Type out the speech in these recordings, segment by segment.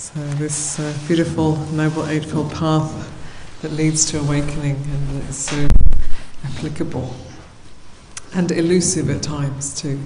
So this beautiful Noble Eightfold Path that leads to awakening and that is so applicable and elusive at times too.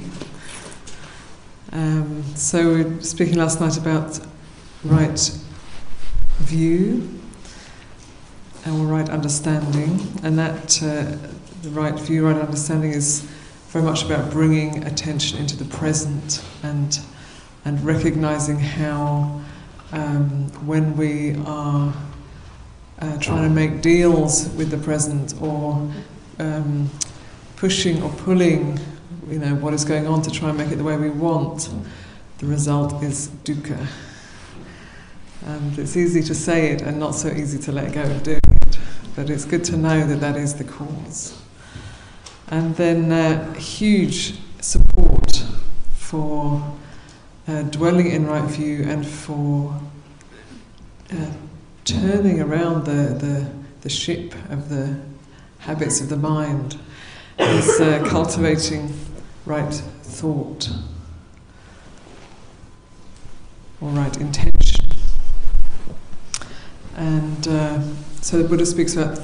So we were speaking last night about right view and right understanding, and that the right view, right understanding is very much about bringing attention into the present and recognizing how when we are trying to make deals with the present or pushing or pulling, what is going on to try and make it the way we want, the result is dukkha. And it's easy to say it and not so easy to let go of doing it, but it's good to know that that is the cause. And then huge support for dwelling in right view and for turning around the ship of the habits of the mind is cultivating right thought or right intention. And so the Buddha speaks about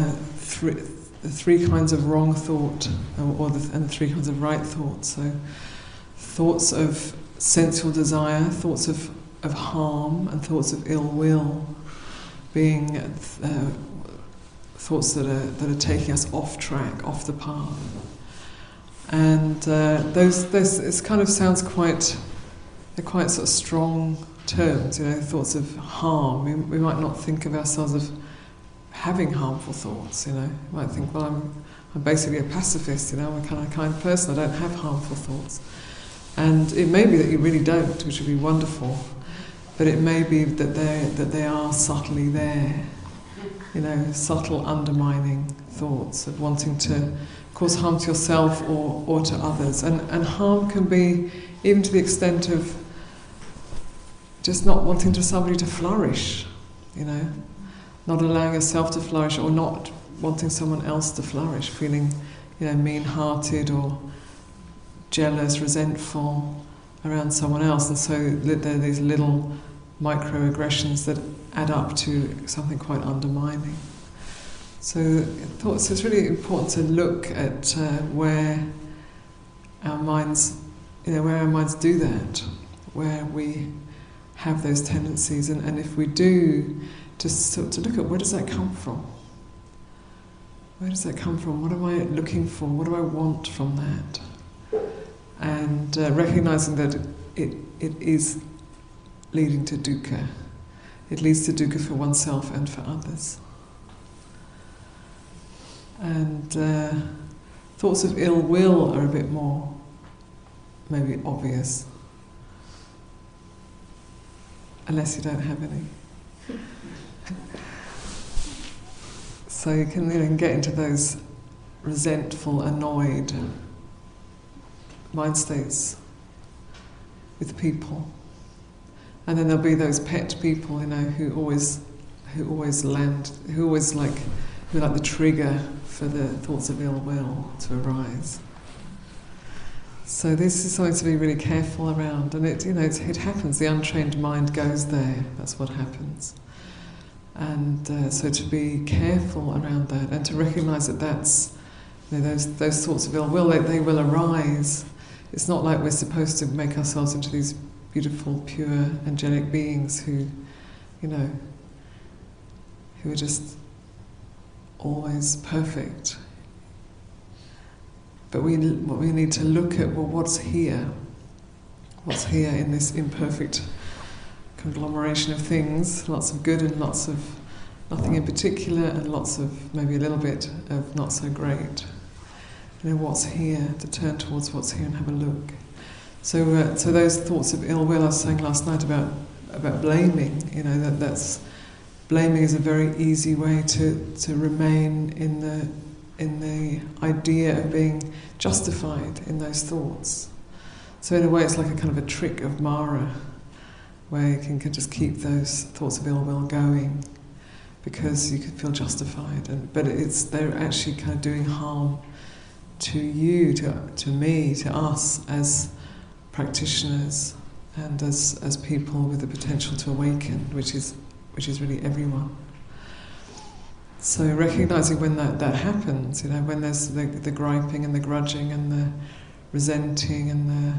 three kinds of wrong thought and the three kinds of right thought. So thoughts of sensual desire, thoughts of harm, and thoughts of ill will, being thoughts that are taking us off track, off the path. And those it kind of sounds they're quite sort of strong terms, thoughts of harm. We might not think of ourselves as having harmful thoughts, We might think, well, I'm basically a pacifist, I'm a kind of kind person, I don't have harmful thoughts. And it may be that you really don't, which would be wonderful, but it may be that they are subtly there, subtle undermining thoughts of wanting to cause harm to yourself or to others. And harm can be even to the extent of just not wanting somebody to flourish, not allowing yourself to flourish or not wanting someone else to flourish, feeling, mean-hearted or jealous, resentful around someone else, and so there are these little microaggressions that add up to something quite undermining. So it's really important to look at where our minds, where our minds do that, where we have those tendencies, and if we do, just to look at where does that come from? Where does that come from? What am I looking for? What do I want from that? And recognizing that it is leading to dukkha. It leads to dukkha for oneself and for others. And thoughts of ill will are a bit more maybe obvious, unless you don't have any. So you can get into those resentful, annoyed mind states with people, and then there'll be those pet people, who always like the trigger for the thoughts of ill will to arise. So this is something to be really careful around, and it happens. The untrained mind goes there. That's what happens, and so to be careful around that, and to recognise that that's those thoughts of ill will. They will arise. It's not like we're supposed to make ourselves into these beautiful, pure, angelic beings who are just always perfect. But we need to look at, what's here? What's here in this imperfect conglomeration of things? Lots of good and lots of nothing in particular, and lots of maybe a little bit of not so great. What's here, to turn towards what's here and have a look. So those thoughts of ill will, I was saying last night about blaming, that's blaming is a very easy way to remain in the idea of being justified in those thoughts. So in a way it's like a kind of a trick of Mara, where you can just keep those thoughts of ill will going because you can feel justified, but they're actually kind of doing harm to you, to me, to us as practitioners, and as people with the potential to awaken, which is really everyone. So recognizing when that happens, when there's the griping and the grudging and the resenting and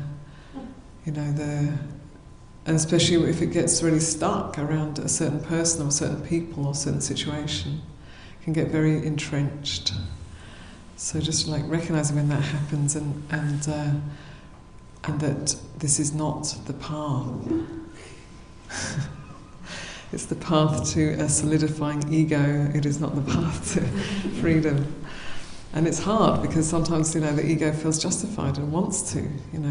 and especially if it gets really stuck around a certain person or certain people or certain situation, it can get very entrenched. So just like recognizing when that happens and that this is not the path. It's the path to a solidifying ego. It is not the path to freedom. And it's hard because sometimes, the ego feels justified and wants to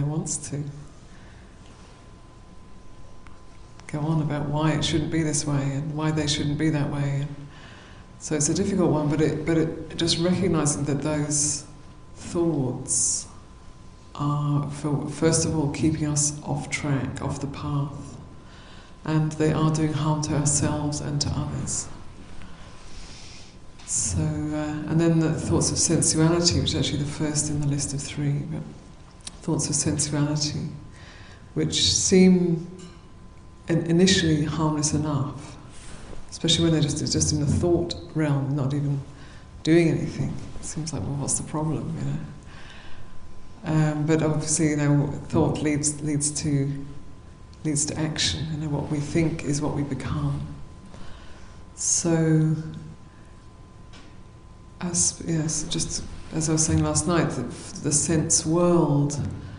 go on about why it shouldn't be this way and why they shouldn't be that way. And so it's a difficult one, but it just recognizing that those thoughts are, first of all, keeping us off track, off the path, and they are doing harm to ourselves and to others. So, and then the thoughts of sensuality, which is actually the first in the list of 3, but thoughts of sensuality, which seem initially harmless enough, especially when they're just in the thought realm, not even doing anything. It seems like, well, what's the problem, But obviously, thought leads to action. What we think is what we become. So, just as I was saying last night, the sense world,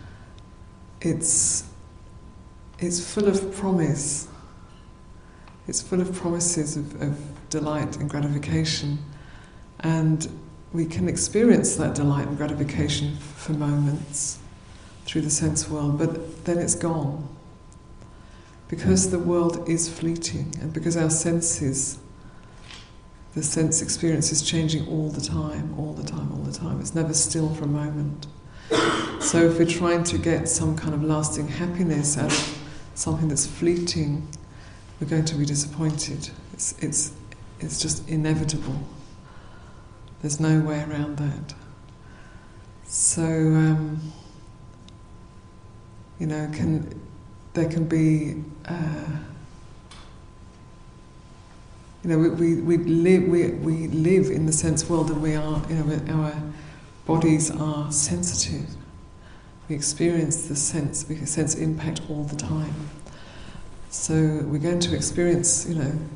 it's full of promise. It's full of promises of delight and gratification, and we can experience that delight and gratification for moments through the sense world, but then it's gone. Because the world is fleeting, and because our senses, the sense experience is changing all the time. It's never still for a moment. So if we're trying to get some kind of lasting happiness out of something that's fleeting, we're going to be disappointed. It's just inevitable. There's no way around that. So, there can be, we live in the sense world, and we are, our bodies are sensitive. We experience the sense, we sense impact all the time. So we're going to experience,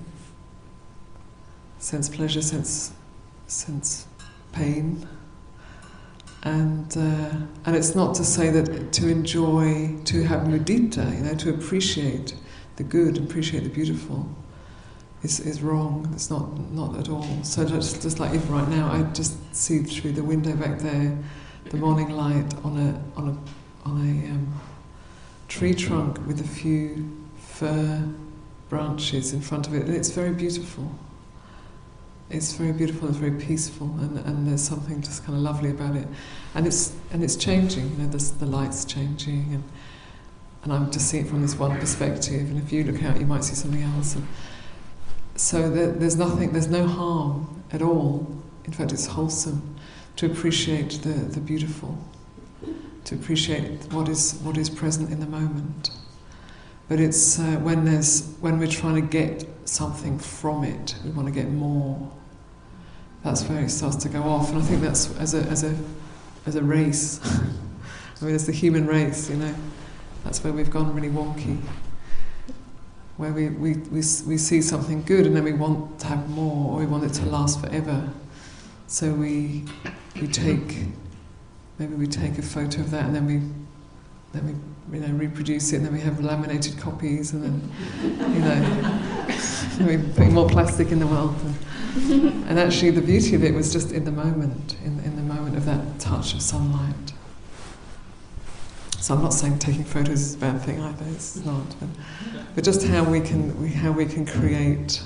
sense pleasure, sense pain, and it's not to say that to enjoy, to have mudita, to appreciate the good, appreciate the beautiful, is wrong. It's not at all. So just like if right now I just see through the window back there the morning light on a tree trunk with a few fir branches in front of it, and it's very beautiful. It's very beautiful, it's very peaceful, and there's something just kind of lovely about it. And it's changing, the light's changing, and I'm just seeing it from this one perspective, and if you look out you might see something else. And so there's no harm at all. In fact, it's wholesome to appreciate the beautiful, to appreciate what is present in the moment. But it's when we're trying to get something from it, we want to get more. That's where it starts to go off, and I think that's as a race. I mean, as the human race, that's where we've gone really wonky. Where we see something good and then we want to have more, or we want it to last forever. So we take a photo of that, and then we reproduce it, and then we have laminated copies, and then we put more plastic in the world. And actually, the beauty of it was just in the moment, in the moment of that touch of sunlight. So I'm not saying taking photos is a bad thing either. It's not, but just how we can create.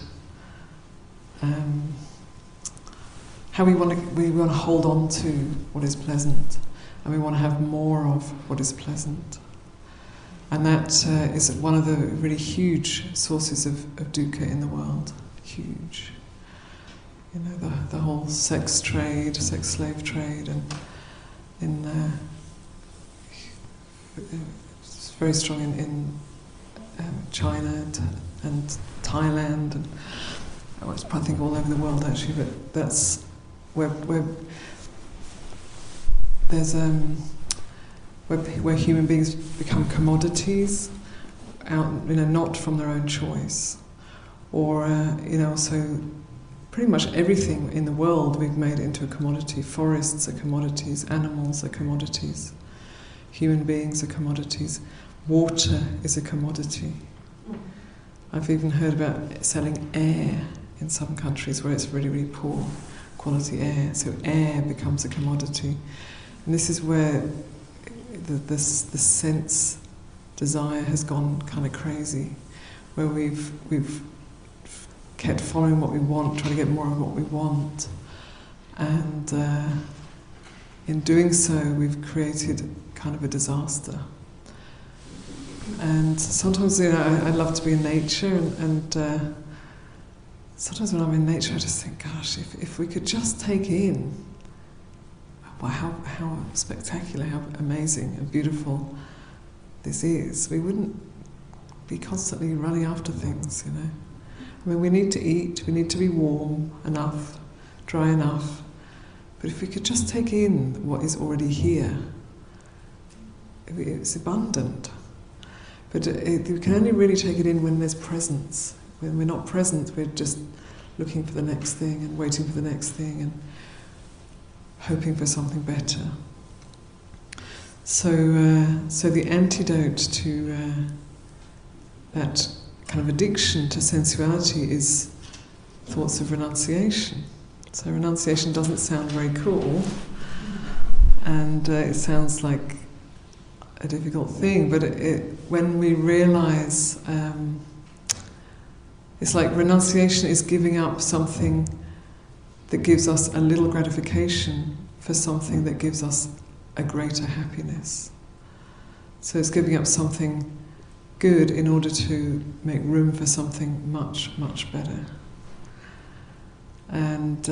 How we want to hold on to what is pleasant, and we want to have more of what is pleasant, and that is one of the really huge sources of dukkha in the world. Huge, the whole sex trade, sex slave trade, and it's very strong China and Thailand, and I think all over the world actually, but that's where there's where human beings become commodities, not from their own choice, or so pretty much everything in the world we've made into a commodity. Forests are commodities, animals are commodities, human beings are commodities, water is a commodity. I've even heard about selling air in some countries where it's really, really poor quality air, so air becomes a commodity. And this is where the sense desire has gone kind of crazy, where we've kept following what we want, trying to get more of what we want, and in doing so we've created kind of a disaster. And sometimes I love to be in nature, and sometimes when I'm in nature I just think, gosh, if we could just take in how spectacular, how amazing and beautiful this is, we wouldn't be constantly running after things, I mean, we need to eat, we need to be warm enough, dry enough, but if we could just take in what is already here, it's abundant. But we can only really take it in when there's presence. When we're not present, we're just looking for the next thing and waiting for the next thing and hoping for something better. So the antidote to that kind of addiction to sensuality is thoughts of renunciation. So renunciation doesn't sound very cool, and it sounds like a difficult thing, but when we realize, it's like renunciation is giving up something that gives us a little gratification for something that gives us a greater happiness. So it's giving up something good in order to make room for something much, much better. And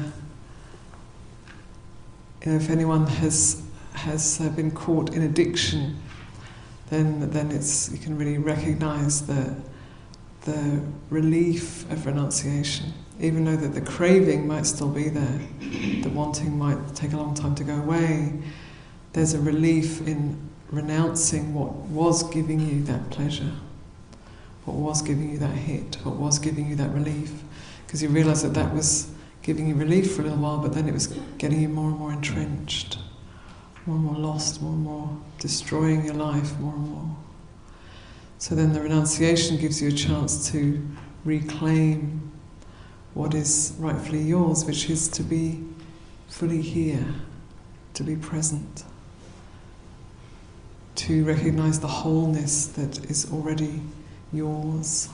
if anyone has been caught in addiction, then you can really recognise the relief of renunciation, even though that the craving might still be there, the wanting might take a long time to go away. There's a relief in renouncing what was giving you that pleasure, what was giving you that hit, what was giving you that relief, because you realise that was giving you relief for a little while, but then it was getting you more and more entrenched, more and more lost, more and more destroying your life more and more. So then the renunciation gives you a chance to reclaim what is rightfully yours, which is to be fully here, to be present, to recognise the wholeness that is already yours.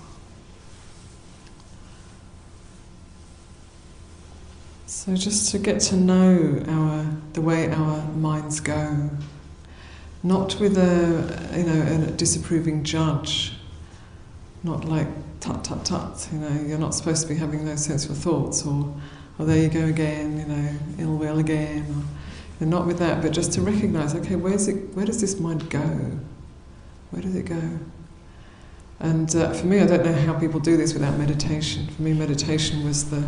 So just to get to know the way our minds go, not with a disapproving judge, not like tut tut tut, you're not supposed to be having those sensual thoughts, or oh there you go again, ill will again, or not with that, but just to recognise, okay, where does this mind go? Where does it go? And for me, I don't know how people do this without meditation. For me, meditation was the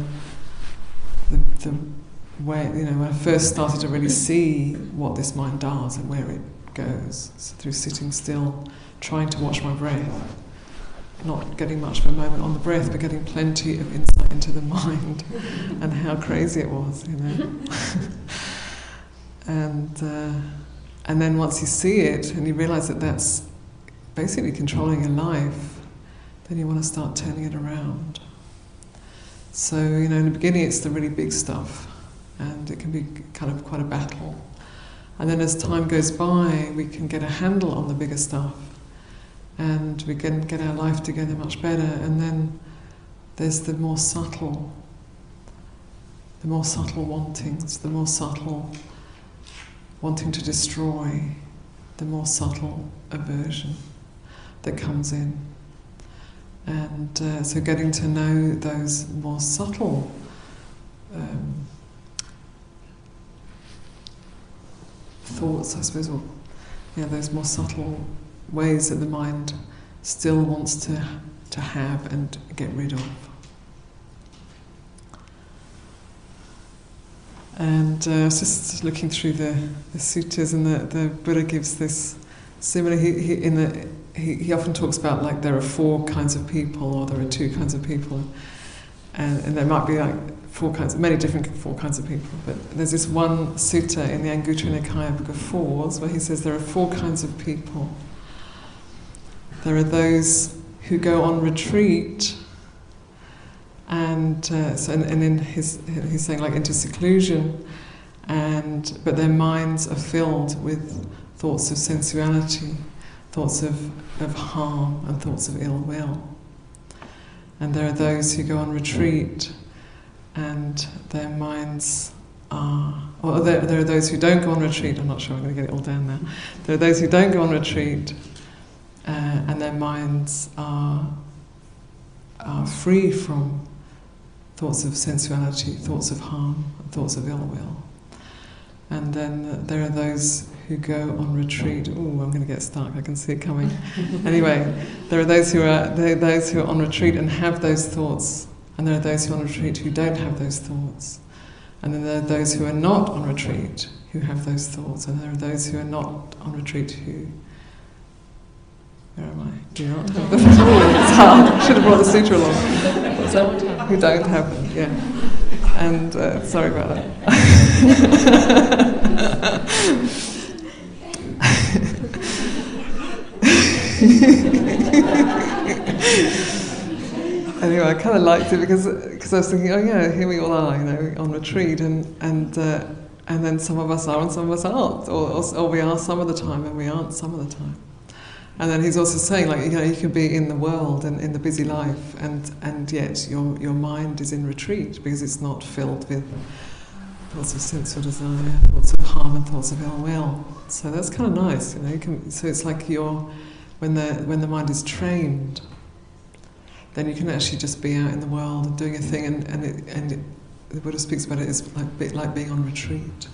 way, when I first started to really see what this mind does and where it goes. So through sitting still, trying to watch my breath, not getting much of a moment on the breath, but getting plenty of insight into the mind and how crazy it was, And then once you see it and you realise that that's basically controlling your life, then you want to start turning it around. So, in the beginning it's the really big stuff, and it can be kind of quite a battle. And then as time goes by, we can get a handle on the bigger stuff, and we can get our life together much better. And then there's the more subtle wantings, the more subtle wanting to destroy, the more subtle aversion that comes in. And so getting to know those more subtle thoughts, I suppose, or those more subtle ways that the mind still wants to have and get rid of. And I was just looking through the suttas, and the Buddha gives this similar. He often talks about like there are 4 kinds of people, or there are 2 kinds of people, and there might be like 4 kinds, many different 4 kinds of people. But there's this one sutta in the Anguttara Nikaya Book of Fours where he says there are 4 kinds of people. There are those who go on retreat. And in he's saying like into seclusion, but their minds are filled with thoughts of sensuality, thoughts of harm, and thoughts of ill will. And there are those who go on retreat, and their minds are. Or there are those who don't go on retreat. I'm not sure I'm going to get it all down now. There are those who don't go on retreat, and their minds are free from thoughts of sensuality, thoughts of harm, and thoughts of ill will. And then there are those who go on retreat. Ooh, I'm going to get stuck. I can see it coming. Anyway, there are those who are on retreat and have those thoughts, and there are those who are on retreat who don't have those thoughts. And then there are those who are not on retreat who have those thoughts, and there are those who are not on retreat who. Where am I? Do not have them. It's hard. Should have brought the sutra along. What's that? Who don't have them, yeah. And sorry about that. Anyway, I kind of liked it because I was thinking, oh yeah, here we all are, on retreat, and then some of us are and some of us aren't, or we are some of the time and we aren't some of the time. And then he's also saying, like, you can be in the world and in the busy life, and yet your mind is in retreat because it's not filled with thoughts of sensual desire, thoughts of harm, and thoughts of ill will. So that's kind of nice, so it's like when the mind is trained, then you can actually just be out in the world and doing a thing, and the Buddha speaks about it as like being on retreat.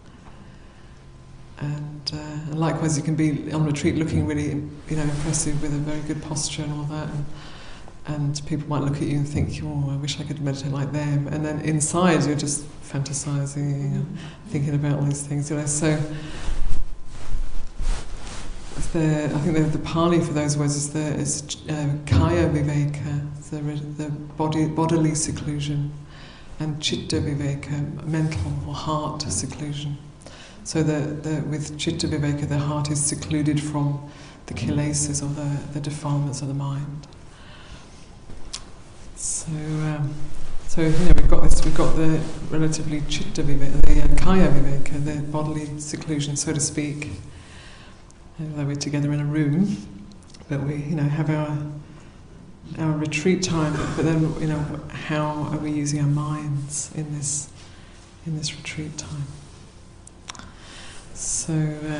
And likewise, you can be on retreat looking really, impressive with a very good posture and all that, and people might look at you and think, oh, I wish I could meditate like them. And then inside, you're just fantasizing and thinking about all these things. So, I think the Pali for those words is kaya viveka, the bodily seclusion, and chitta viveka, mental or heart seclusion. So with chitta viveka, the heart is secluded from the kilesas, or the defilements of the mind. So we've got the relatively chitta viveka, the kaya viveka, the bodily seclusion, so to speak. Although we're together in a room, but we have our retreat time. But then how are we using our minds in this retreat time? So,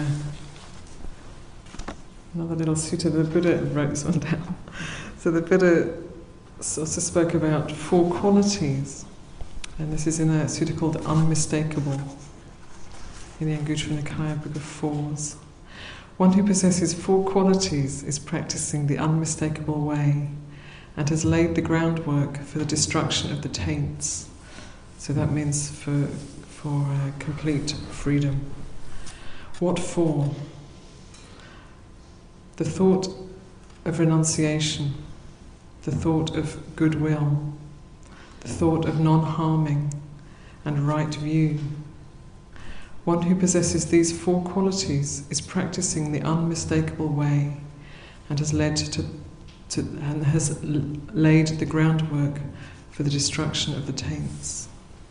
another little sutta, the Buddha wrote this one down. So the Buddha also spoke about 4 qualities, and this is in a sutta called Unmistakable, in the Anguttara Nikaya Book of Fours. One who possesses 4 qualities is practicing the unmistakable way, and has laid the groundwork for the destruction of the taints. So that means for complete freedom. What for? The thought of renunciation, the thought of goodwill, the thought of non-harming and right view. One who possesses these 4 qualities is practicing the unmistakable way, and has laid the groundwork for the destruction of the taints.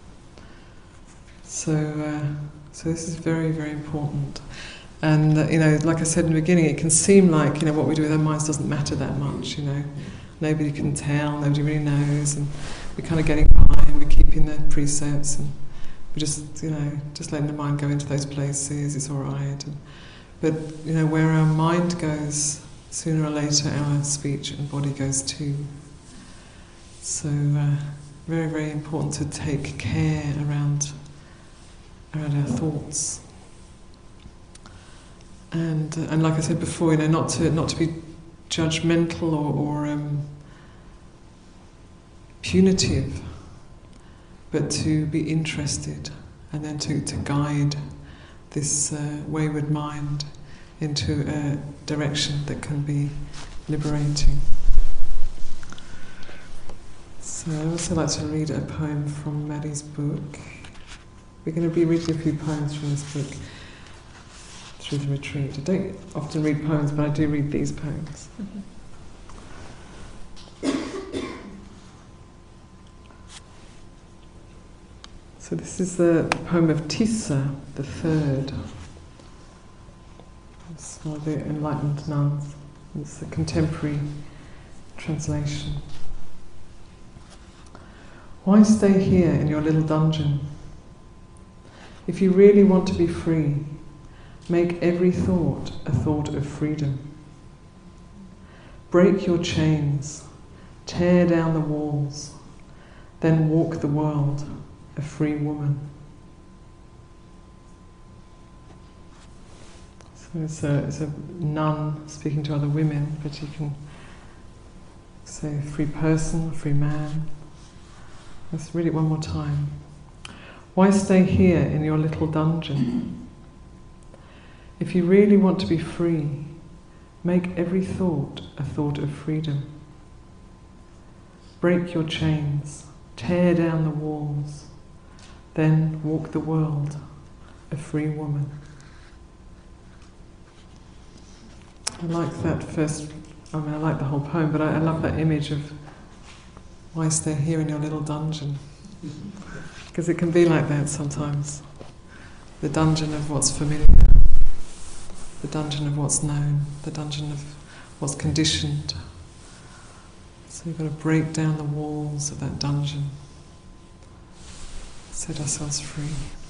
So this is very, very important. And, like I said in the beginning, it can seem like, what we do with our minds doesn't matter that much, Nobody can tell, nobody really knows, and we're kind of getting by, and we're keeping the precepts, and we're just letting the mind go into those places, it's all right. But, where our mind goes, sooner or later our speech and body goes too. So, very, very important to take care around our thoughts, and like I said before, not to be judgmental or punitive, but to be interested and then to guide this wayward mind into a direction that can be liberating. So I also like to read a poem from Maddie's book. We're going to be reading a few poems from this book through the retreat. I don't often read poems, but I do read these poems. So this is the poem of Tissa, the third. It's one of the enlightened nuns. It's a contemporary translation. Why stay here in your little dungeon? If you really want to be free, make every thought a thought of freedom. Break your chains, tear down the walls, then walk the world, a free woman. So it's a nun speaking to other women, but you can say free person, free man. Let's read it one more time. Why stay here in your little dungeon? If you really want to be free, make every thought a thought of freedom. Break your chains, tear down the walls, then walk the world, a free woman. I like that first, I like the whole poem, but I love that image of why stay here in your little dungeon? Because it can be like that sometimes. The dungeon of what's familiar, the dungeon of what's known, the dungeon of what's conditioned. So you've got to break down the walls of that dungeon, set ourselves free.